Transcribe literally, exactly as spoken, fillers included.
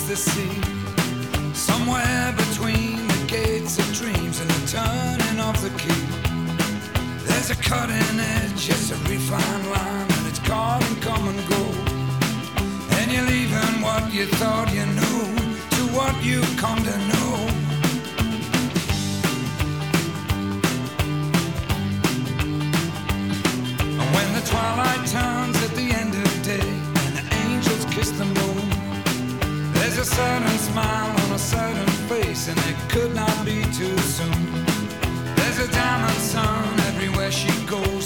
the sea. Somewhere between the gates of dreams and the turning of the key, there's a cutting edge, it's a refined line, and it's called and come and go. And you're leaving what you thought you knew to what you come to know. And when the twilight turns at the end of the day and the angels kiss the moon, there's a certain smile on a certain face, and it could not be too soon. There's a diamond sun everywhere she goes.